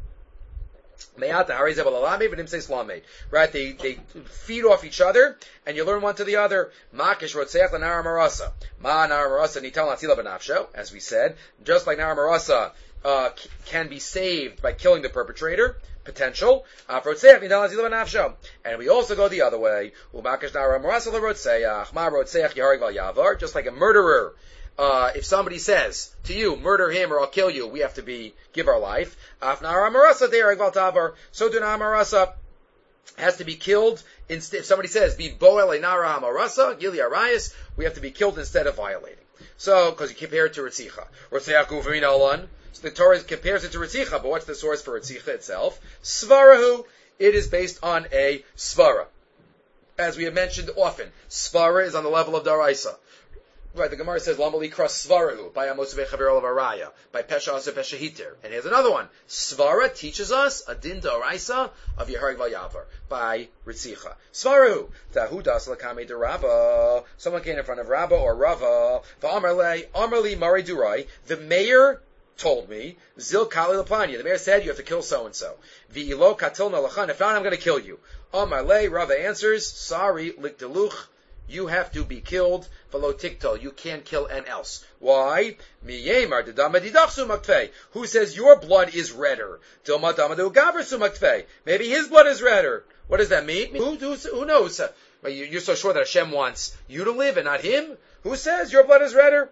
Right, they, they feed off each other, and you learn one to the other. As we said, just like Nara Marasa uh, can be saved by killing the perpetrator, potential. And we also go the other way. Just like a murderer, uh, if somebody says to you, murder him or I'll kill you, we have to be, give our life. So do Nara has to be killed. Instead, if somebody says, be boel nara hamarasa, gili arayis, we have to be killed instead of violating. So, because you compare it to Ritzicha. Rotzeach Guvrin Alon. So the Torah compares it to Ritzicha, but what's the source for Ritzicha itself? Svarahu. It is based on a Svara. As we have mentioned often, Svara is on the level of Daraisa. Right, the Gemara says, Lamali cross Svarahu, by Amosave Chaverol of Araya, by Pesha Asa Pesha Hitir. And here's another one. Svara teaches us a din Daraisa of Yehareg Valyavar, by Ritzicha. Svarahu, Tahu Das Lakame de Rava. Someone came in front of Rabba or Rava, Va'amarle, Amarli Mari Durai, the mayor told me, Zil Kali Lapanya, the mayor said you have to kill so-and-so. V'ilo Katilna Lachan, if not, I'm going to kill you. Amarle, Rava answers, sorry, Likdeluch, you have to be killed. V'lo Tiktol, you can't kill an else. Why? Miyemar Dedama Didachsu Maktfei. Who says your blood is redder? Dilma Dama Du Gaversu Maktfei. Maybe his blood is redder. What does that mean? Who, who, who knows? You're so sure that Hashem wants you to live and not him? Who says your blood is redder?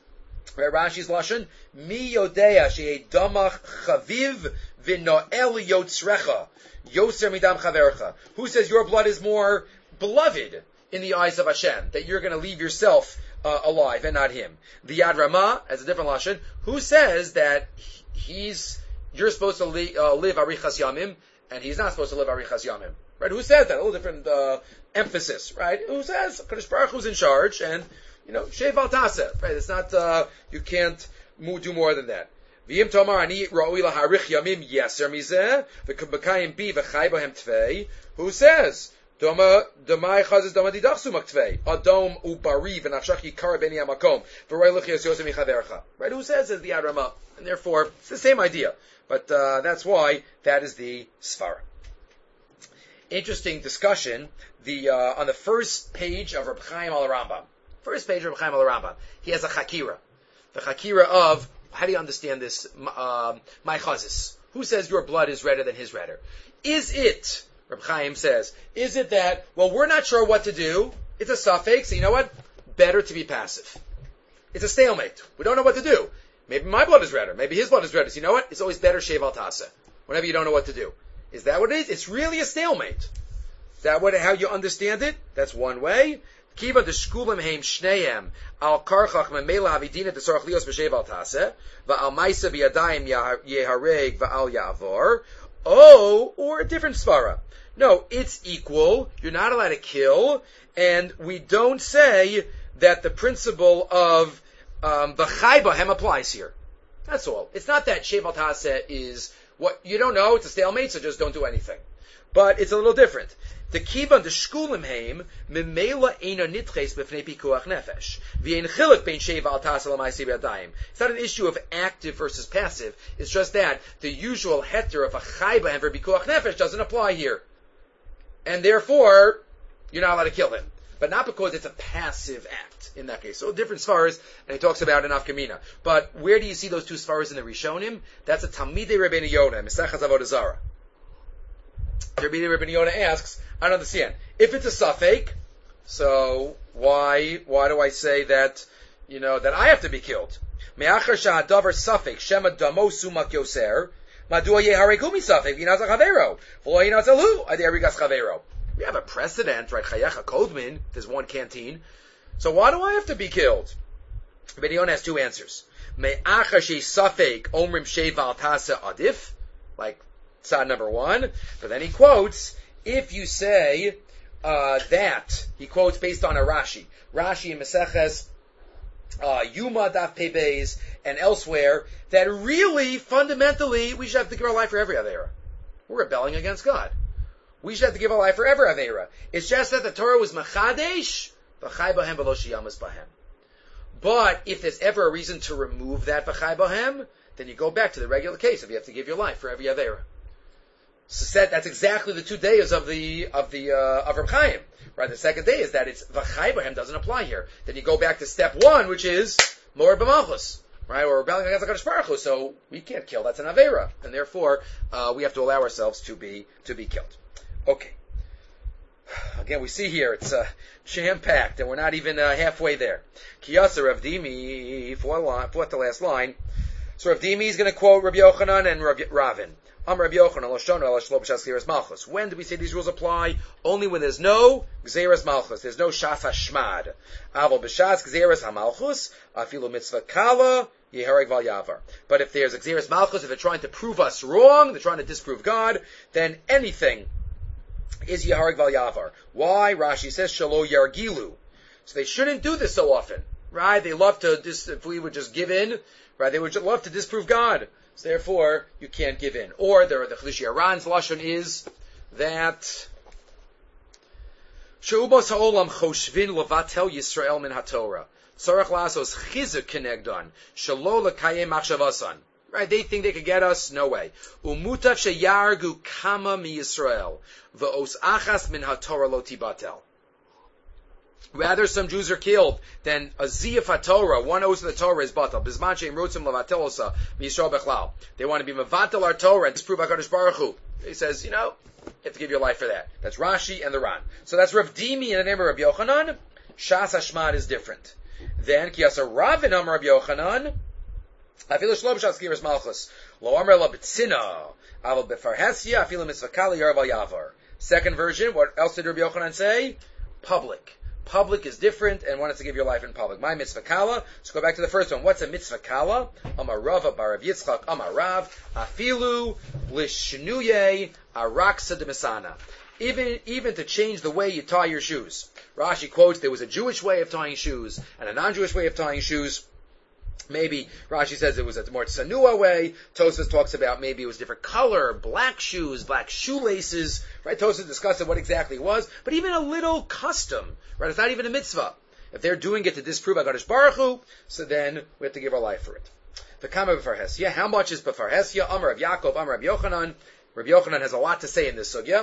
Rashi's lashon, mi yodea she'e damach chaviv v'noel yotzrecha yoser midam chavercha. Who says your blood is more beloved in the eyes of Hashem, that you're going to leave yourself uh, alive and not him? The Yad Ramah, as a different lashon, who says that he's you're supposed to li, uh, live arichas yamim and he's not supposed to live arichas yamim? Right? Who says that? A little different uh, emphasis, right? Who says Kadosh Baruch Hu's in charge and you know, Shev al Taseh, right? It's not, uh, you can't mo- do more than that. V'yim tomar ani ra'oi laharich yamim yeser mizeh, v'kabakayim bi v'chai bohem tvei. Who says? Doma, domai chazes doma didachsu maktvei. Adom ubari v'nafshach yikar beni hamakom. V'roi luchi yosem michavercha. Right? Who says is the Yad Ramah? And therefore, it's the same idea. But, uh, that's why that is the Svara. Interesting discussion. The, uh, on the first page of Reb Chaim al Rambam. First page of Reb Chaim al Rambam. He has a chakira. The chakira of, how do you understand this? Um, my chazis. Who says your blood is redder than his redder? Is it, Reb Chaim says, is it that, well, we're not sure what to do. It's a suffix, so you know what? Better to be passive. It's a stalemate. We don't know what to do. Maybe my blood is redder. Maybe his blood is redder. So you know what? It's always better shev al taseh. Whenever you don't know what to do. Is that what it is? It's really a stalemate. Is that what, how you understand it? That's one way. Kiva de shkulim heim shneim al karchach memela havidina desorach lios b'shev al taseh va'al ma'isa b'yadayim yehareg va'al yavor. Oh, or a different svara. No, it's equal. You're not allowed to kill, and we don't say that the principle of um, v'chai b'hem applies here. That's all. It's not that shev al taseh is what you don't know. It's a stalemate, so just don't do anything. But it's a little different. The kivan the shkulim heim memela eino nitches b'fnei pikuach nefesh v'ein chiluk bein sheva al taseh l'maaseh b'yadayim. It's not an issue of active versus passive. It's just that the usual heter of a chai b'hem for pikuach nefesh doesn't apply here, and therefore you're not allowed to kill him. But not because it's a passive act in that case. So different svaras, and he talks about an afkamina. But where do you see those two svaras in the Rishonim? That's a Talmidei Rabbeinu Yonah, Mesechas Avodah Zarah. Rabbi Rabbeinu Yonah asks, I don't understand. If it's a suffix, so why why do I say that, you know, that I have to be killed? Me'achar sha'adavar suffix, shema damo sumak yoser, madua yeharegu mi suffix, yinaz ha'chavero, v'lo yinaz alu, aderigas chavero. We have a precedent, right? Chayecha Kodmin, there's one canteen. So why do I have to be killed? Rabbeinu Yonah has two answers. Me'achar she suffix, omrim sheva al taseh adif, like, side number one, but then he quotes, if you say uh, that, he quotes based on a Rashi. Rashi in Meseches, uh, Yuma Daf Pei Beis, and elsewhere, that really, fundamentally, we should have to give our life for every Aveira. We're rebelling against God. We should have to give our life for every Aveira. It's just that the Torah was Mechadesh, V'chai Bahem V'lo Shiyamas Bahem. But if there's ever a reason to remove that V'chai Bahem, then you go back to the regular case of you have to give your life for every Aveira. So said that's exactly the two days of the of the uh, of Reb Chaim. Right, the second day is that it's v'chai b'hem doesn't apply here. Then you go back to step one, which is mor b'malchus. Right, we're rebelling against the Kadosh Baruch Hu, so we can't kill. That's an avera, and therefore uh, we have to allow ourselves to be to be killed. Okay. Again, we see here it's uh, jam packed, and we're not even uh, halfway there. Kiyasa Rav Dimi, fourth, line, fourth to last line. So Rav Dimi is going to quote Rabbi Yochanan and Rav Ravin. Amar Rabbi Yochanan, Lashon, Lashlo B'Shas Gzeras Malchus. When do we say these rules apply? Only when there's no Gzeras Malchus. There's no Shas HaShmad. Aval B'Shas Gzeras HaMalchus, Afilu Mitzvah Kala, Yehareg Val Yavar. But if there's a Gzeras Malchus, if they're trying to prove us wrong, they're trying to disprove God, then anything is Yehareg Val Yavar. Why? Rashi says, Shalo Yargilu. So they shouldn't do this so often. Right? They love to, dis- if we would just give in, right, they would just love to disprove God. So therefore, you can't give in. Or the, the Chlishi Aran's Lashon is that She'ubos ha'olam choshvin levatel Yisrael min haTorah. Tzarech lasos chizuk kenegdan. Shelo lekayem machshavasan. Right? They think they could get us? No way. Umutav sheyargu kama mi Yisrael. V'os achas min haTorah lo tibatel. Rather, some Jews are killed than a ziyaf HaTorah. One oath of the Torah is batal. Bisman she'im rotzim levatel osa miyisrael bechlal. They want to be mevatel our Torah and disprove HaKadosh Baruch Hu. He says, you know, you have to give your life for that. That's Rashi and the Ran. So that's Rav Dimi in the name of Rabbi Yochanan. Shas HaShmad is different. Then, ki yasa Rav in Amar Rabbi Yochanan, afilu shlo b'shas Gzeras Malchus, lo amar la b'tzina, aval b'farhesia, afilu mitzvah kala yarval yavar. Second version, what else did Rabbi Yochanan say? Public. Public is different and wanted to give your life in public. My mitzvah kala. Let's go back to the first one. What's a mitzvah kala? Amar Rava bar Rav Yitzchak Amar Rav afilu lishnuye araksa de misana. Even even to change the way you tie your shoes. Rashi quotes there was a Jewish way of tying shoes and a non-Jewish way of tying shoes. Maybe Rashi says it was a more tsanua way. Tosfos talks about maybe it was different color, black shoes, black shoelaces. Right? Tosfos discussed what exactly it was, but even a little custom. Right? It's not even a mitzvah. If they're doing it to disprove HaKadosh Baruch Hu, so then we have to give our life for it. The Kama b'farhesia. How much is b'farhesia? Amar of Yaakov, Amar of Yochanan. Rabbi Yochanan has a lot to say in this sugya.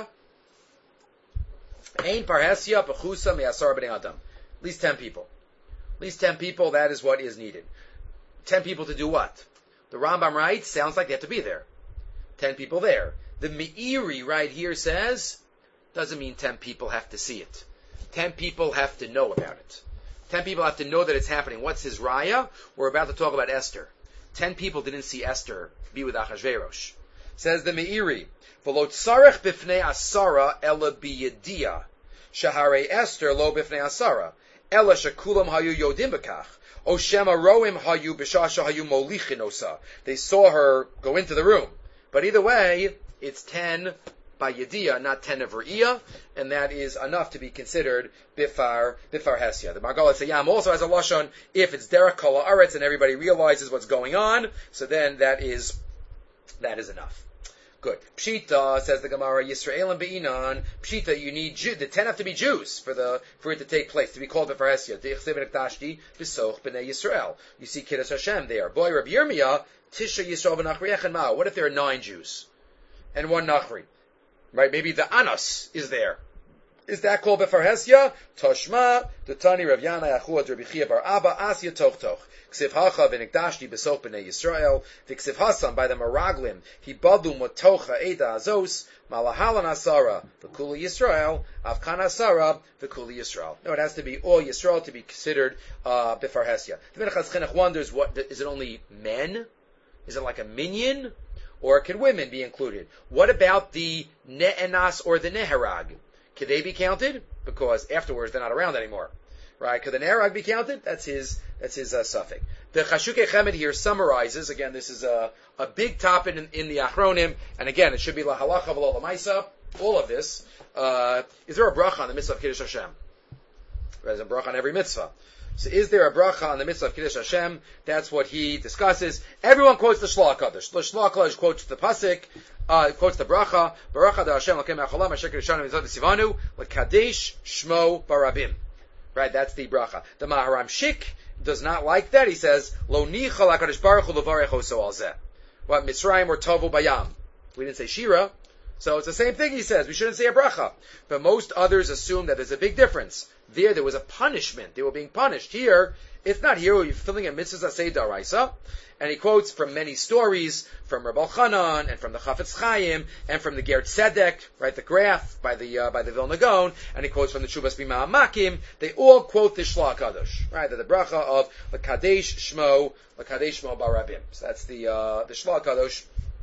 Ein parhesia b'chusa me'asar b'nei adam. At least ten people. At least ten people. That is what is needed. Ten people to do what? The Rambam writes, sounds like they have to be there. Ten people there. The Meiri right here says, doesn't mean ten people have to see it. Ten people have to know about it. Ten people have to know that it's happening. What's his raya? We're about to talk about Esther. Ten people didn't see Esther be with Achashverosh. Says the Meiri, V'lo tzarech b'fnei asara ela biyediya. Shaharei Esther lo b'fnei asara. Ela shekulam hayu yodim b'kach. O shema roim hayu b'shasha hayu molichin osa. They saw her go into the room. But either way, it's ten by Yediyah, not ten of Re'iyah, and that is enough to be considered Bifar, Bifar Hesia. The Margalit Sayyam also has a Lashon, if it's Derek Kol Haaretz and everybody realizes what's going on, so then that is, that is enough. Good. Pshita, says the Gemara, Yisrael and Be'inan, Pshita, you need Jew, the ten have to be Jews for the, for it to take place, to be called Bifar Hesia. De'echsev v'nekdashti, b'soch b'nei Yisrael. You see Kiddush Hashem there. Boy, Rabbi Yirmiyah, Tisha Yisrael v'nachriach and Ma'o. What if there are nine Jews? And one Nachri? Right, maybe the Anas is there. Is that called Befarhesia? Toshma, the Tani Rav Yana Yachuad Rabbi Chia Bar Abba Asya Toch Toch. Ksiv Hacha v'Nikdashti B'Soch B'nei Yisrael. V'Ksiv Hasan by the Meraglim. Hibadu Motocha Eda Azos. Malahalan Asara V'Kuli Yisrael. Avkan Asara V'Kuli Yisrael. No, it has to be all Yisrael to be considered uh, Befarhesia. The Menachas Chinuch wonders, what is it? Only men? Is it like a minyan? Or can women be included? What about the ne'enas or the neherag? Could they be counted? Because afterwards they're not around anymore, right? Could the neherag be counted? That's his. That's his uh, suffix. The Chashukei Chemed here summarizes. Again, this is a a big topic in, in the Achronim, and again, it should be la halacha v'lo l'maisa. All of this. Uh, is there a bracha on the mitzvah of Kiddush Hashem? There's a bracha on every mitzvah. So is there a bracha on the mitzvah of Kiddush Hashem? That's what he discusses. Everyone quotes the Shlach Kadosh. The Shlach Kadosh quotes the pasuk, uh, quotes the bracha. Baruch da Hashem l'kem ha'cholam asher kiddushanu mitzvot v'sivanu l'kadesh shmo barabim. Right, that's the bracha. The Maharam Shik does not like that. He says, Lo nicha l'kadosh baruch hu l'varech oso al zeh. What, Mitzrayim or Tovu bayam. We didn't say Shira. So it's the same thing he says. We shouldn't say a bracha. But most others assume that there's a big difference. There, there was a punishment. They were being punished. Here, it's not here. You're fulfilling a mitzvah aseh daraisa. And he quotes from many stories, from Rabbi Chanan, and from the Chafetz Chaim, and from the Ger Tzedek, right, the graph by the, uh, by the Vilna Gaon, and he quotes from the Shuvas Bima Makim. They all quote the Shlach Kadosh, right, the bracha of the Kadesh Shmo, the Kadesh Shmo Barabim. So that's the, uh, the Shlach Kadosh.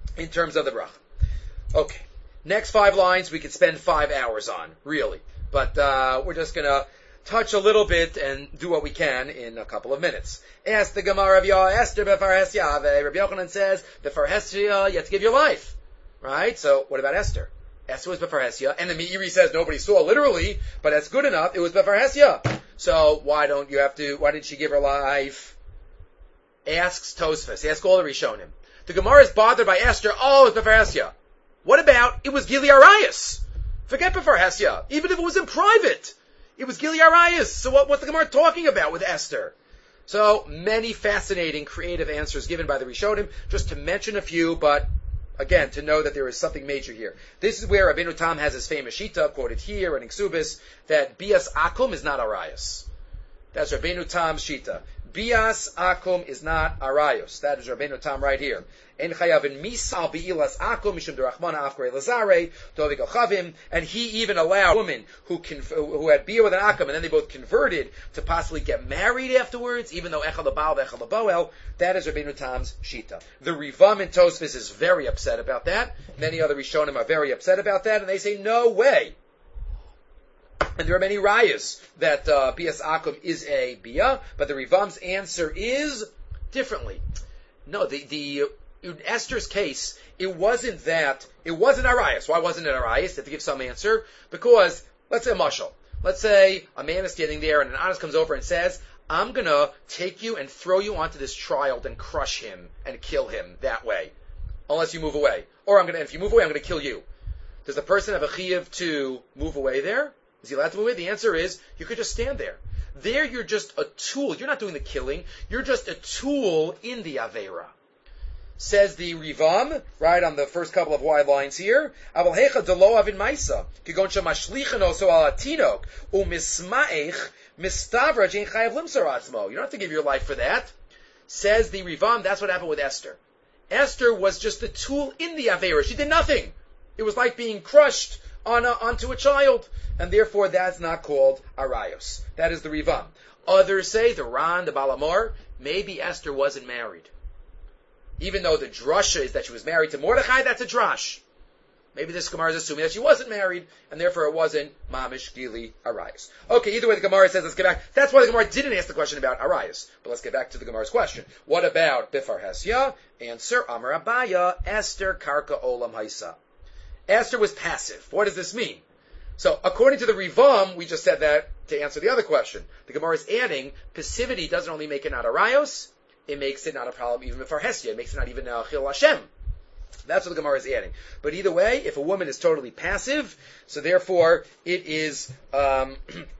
in terms of the bracha. Okay. Next five lines we could spend five hours on, really. But uh, we're just going to touch a little bit and do what we can in a couple of minutes. Ask the Gemara of Yah, Esther befarhesya. Rabbi Yochanan says, befarhesya, you have to give your life. Right? So, what about Esther? Esther was befarhesya, and the Meiri says nobody saw literally, but that's good enough. It was befarhesya. So, why don't you have to, why did she give her life? Asks Tosfos, ask all the Rishonim. The Gemara is bothered by Esther, oh, it's befarhesya. What about, it was Gili Arayas? Forget befarhesya. Even if it was in private. It was Gili Arayas. So what, what's the Gemara talking about with Esther? So, many fascinating, creative answers given by the Rishonim, just to mention a few, but again, to know that there is something major here. This is where Rabbeinu Tam has his famous shita, quoted here in Iksubis, that Bias Akum is not Arayas. That's Rabbeinu Tam's shita. Bias Akum is not Arayos. That is Rabbeinu Tam right here. En chayavin misal bi'ilas akum mishum derachmana afkore lazare tovik chavim, and he even allowed a woman who conf- who had beer with an akum, and then they both converted to possibly get married afterwards, even though echad lebal v'echad leboel. That is Rabbeinu Tam's shita. The Rivam in Tosfos is very upset about that. Many other Rishonim are very upset about that, and they say no way. And there are many rayas that uh, bias akum is a bia, but the Rivam's answer is differently. No, the the in Esther's case, it wasn't that, it wasn't Arayas. Why wasn't it Arayas? They have to give some answer. Because, let's say a mashal. Let's say a man is standing there and an honest comes over and says, I'm going to take you and throw you onto this child and crush him and kill him that way. Unless you move away. Or I'm going to, if you move away, I'm going to kill you. Does the person have a chiyuv to move away there? Is he allowed to move away? The answer is, you could just stand there. There you're just a tool. You're not doing the killing. You're just a tool in the Aveira. Says the Rivam, right on the first couple of wide lines here, Aval hecha delo avin maisa, kigon shemashlichan oso al atinok, umismaich mistavra jein chayav limsar atzmo. You don't have to give your life for that. Says the Rivam, that's what happened with Esther. Esther was just the tool in the Aveira. She did nothing. It was like being crushed on a, onto a child, and therefore that's not called Arayos. That is the Rivam. Others say, the Ran, the Balamor, maybe Esther wasn't married. Even though the drasha is that she was married to Mordechai, that's a drash. Maybe this Gemara is assuming that she wasn't married, and therefore it wasn't Mamish Gili Arayas. Okay, either way the Gemara says, let's get back. That's why the Gemara didn't ask the question about Arayas. But let's get back to the Gemara's question. What about Bifarhesya? Answer, Amar Abaya, Esther Karka Olam Haisa. Esther was passive. What does this mean? So, according to the Rivam, we just said that to answer the other question. The Gemara is adding, passivity doesn't only make it not Arayos, it makes it not a problem even with Farhesya. It makes it not even a Chil Hashem. That's what the Gemara is adding. But either way, if a woman is totally passive, so therefore it is um,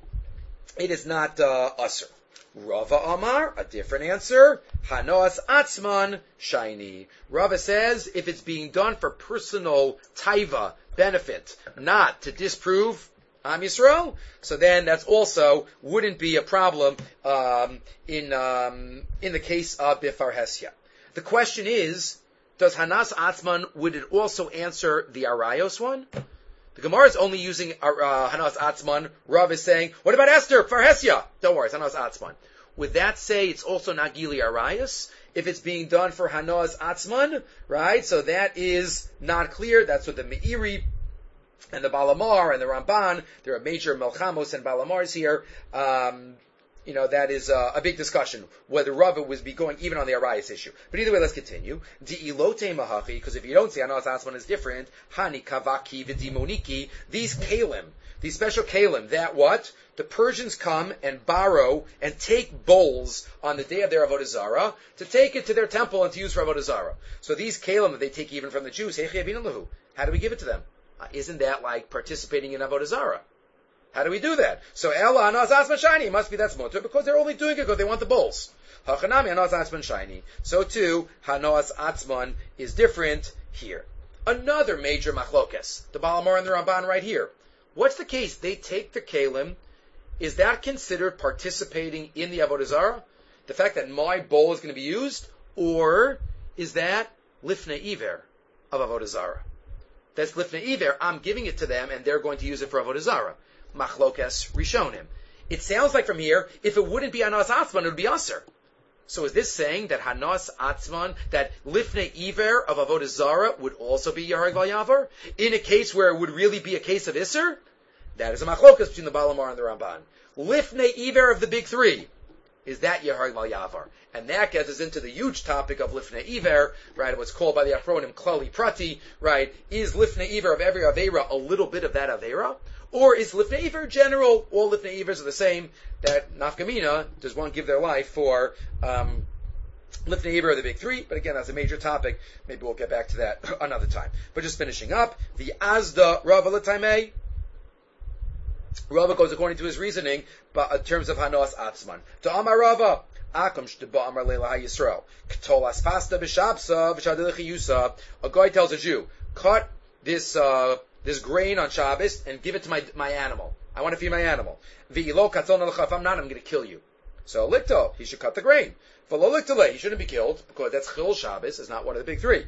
it is not uh, Asr. Rava Amar, a different answer. Hanoas Atzman Shiny. Rava says if it's being done for personal taiva, benefit, not to disprove Am Yisrael, so then that's also wouldn't be a problem um, in um, in the case of Bifarhesya. The question is, does Hanas Atzman, would it also answer the Arayos one? The Gemara is only using uh, Hanas Atzman. Rav is saying, what about Esther, Farhesya? Don't worry, it's Hanas Atzman. Would that say it's also not Gili Arayos? If it's being done for Hanas Atzman, right? So that is not clear. That's what the Meiri and the Balamar and the Ramban, there are major Melchamos and Balamars here. Um, you know, that is uh, a big discussion, whether Rava was be going even on the Arayos issue. But either way, let's continue. Di'ilote mahachi, because if you don't say Hanas Atzman is different, Hani kavaki v'dimoniki, these kalim, these special kalim, that what? The Persians come and borrow and take bowls on the day of their Avodah Zarah to take it to their temple and to use for Avodah Zarah. So these kalim that they take even from the Jews, how do we give it to them? Uh, isn't that like participating in Avodah Zarah? How do we do that? So Ella Hanas Atzman Shiny, must be that's mutter because they're only doing it because they want the bowls. Hachanami Hanas Atzman Shiny. So too, Hanas Atzman is different here. Another major machlokes. The Balamar and the Ramban right here. What's the case? They take the kalim. Is that considered participating in the Avodah Zarah? The fact that my bowl is going to be used? Or is that Lifnei Iver of Avodah Zarah? That's Lifnei Iver. I'm giving it to them and they're going to use it for Avodah Zarah. Machlokes Rishonim. It sounds like from here, if it wouldn't be Hanas Atzman, it would be Aser. So is this saying that Hanas Atzman, that Lifnei Iver of Avodah Zarah would also be Yahareg Val Yavar? In a case where it would really be a case of Isser? That is a machlokas between the Balamar and the Ramban. Lifnei Iver of the big three, is that Yahareg Val Yavar? And that gets us into the huge topic of Lifnei Iver, right? What's called by the Achronim Klali Prati, right? Is Lifnei Iver of every Aveira a little bit of that Aveira? Or is Lifnei Iver general? All Lifnei Ivers are the same. That nafkamina, does one give their life for um, Lifnei Iver of the big three? But again, that's a major topic. Maybe we'll get back to that another time. But just finishing up, the Azda Rava L'Taimei. Rava goes according to his reasoning, but in terms of Hanos Atzman. To Amar Rava, Akum Shteba Amar Leila HaYisrael. K'tolas pasta b'shabsa v'shadilchi yusa. A guy tells a Jew, cut this, uh, this grain on Shabbos and give it to my, my animal. I want to feed my animal. V'ilo katzon alecha, if I'm not, I'm going to kill you. So likto, he should cut the grain. V'lo liktale, he shouldn't be killed, because that's chil Shabbos, is not one of the big three.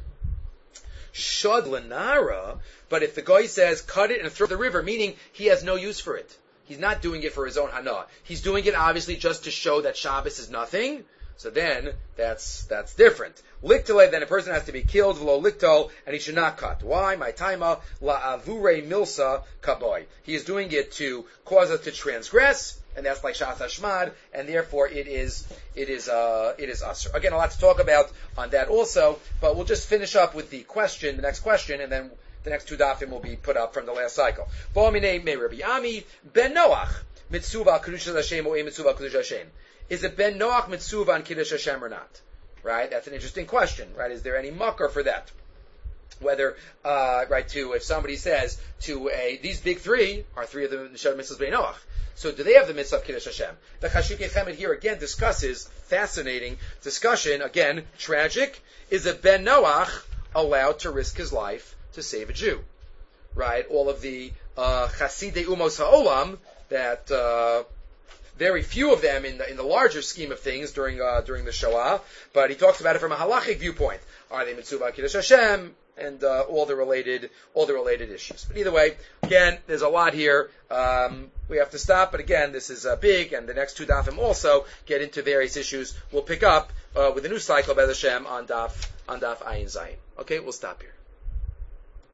Shad lenara, but if the guy says, cut it and throw it in the river, meaning he has no use for it. He's not doing it for his own hana. He's doing it obviously just to show that Shabbos is nothing. So then, that's that's different. Liktale, then a person has to be killed, v'lo liktol, and he should not cut. Why? My taima, la avure milsa kaboy. He is doing it to cause us to transgress, and that's like Shas Hashmad, and therefore it is, it is, uh, it is usher. Again, a lot to talk about on that also, but we'll just finish up with the question, the next question, and then the next two dafim will be put up from the last cycle. Bo'amine me Rabbi Ami, ben Noach, mitzuva kedusha Hashem, or mitzuva kedusha Hashem. Is it ben Noach mitzuva on kiddush Hashem or not? Right? That's an interesting question, right? Is there any mucker for that? Whether, uh, right, to, if somebody says to a, these big three are three of the Neshama mitzvahs ben Noach. So do they have the mitzvah of Kiddush Hashem? The Chashikei Chemed here again discusses, fascinating discussion, again, tragic. Is a ben Noach allowed to risk his life to save a Jew? Right? All of the, uh, Chasidei Umos HaOlam, that, uh, very few of them in the, in the larger scheme of things during uh, during the Shoah, but he talks about it from a halachic viewpoint. Are they mitzvah kiddush Hashem and uh, all the related all the related issues? But either way, again, there's a lot here. Um, we have to stop, but again, this is uh, big, and the next two dafim also get into various issues. We'll pick up uh, with a new cycle by Hashem on daf on daf Ayin Zayin. Okay, we'll stop here.